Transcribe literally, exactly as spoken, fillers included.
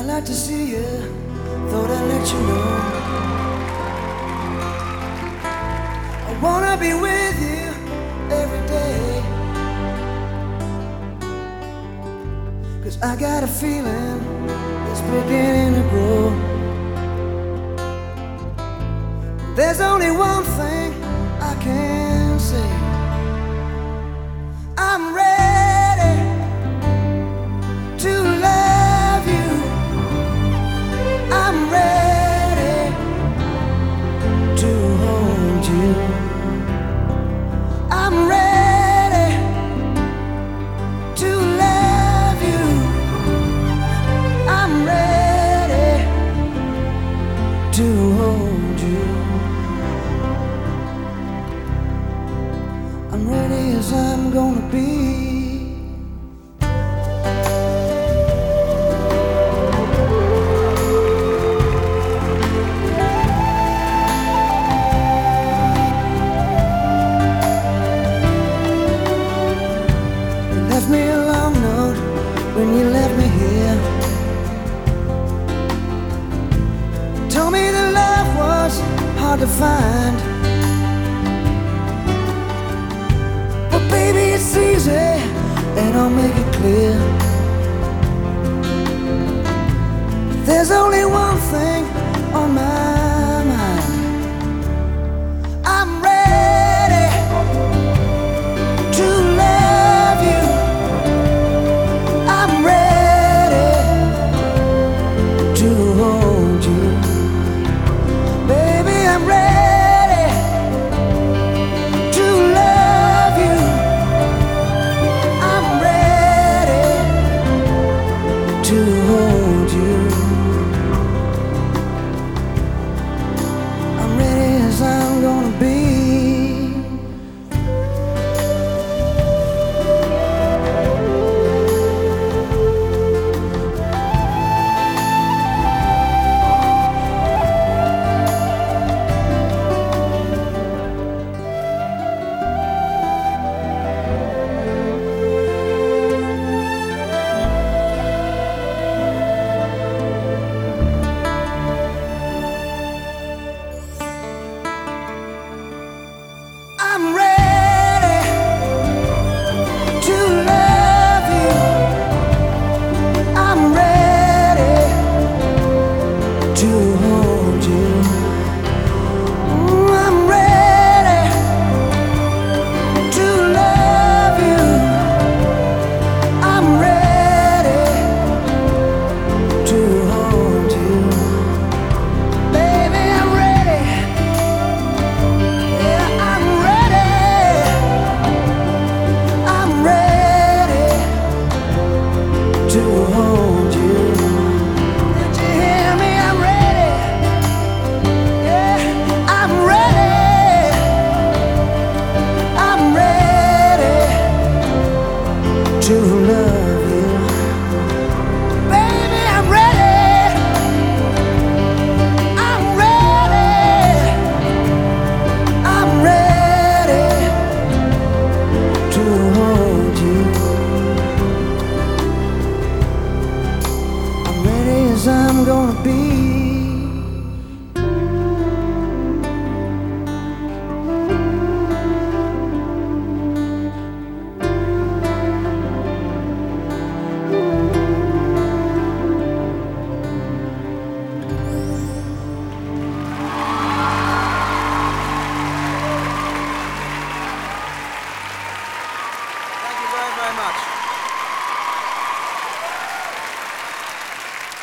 I'd like to see you, thought I'd let you know I wanna be with you every day. 'Cause I got a feeling it's beginning to grow. There's only one thing I can say: I'm ready to love you. I'm ready to hold you. I'm ready to love you. I'm ready to hold you. I'm ready as I'm gonna be. You left me a long note when you left me here. Told me that love was hard to find. Baby, it's easy, and I'll make it clear. There's only one thing on my mind: I'm ready to love you. I'm ready to hold you. Baby, I'm ready to love you. To hold you. I'm ready as I'm gonna be. I'm ready to love you. I'm ready to hold you. I'm ready to love you. I'm ready to hold you. Baby, I'm ready. Yeah, I'm ready. To hold you. Did you hear me? I'm ready. Yeah, I'm ready. I'm ready to love you. Baby, I'm ready. I'm ready. I'm ready to hold you. I'm gonna be.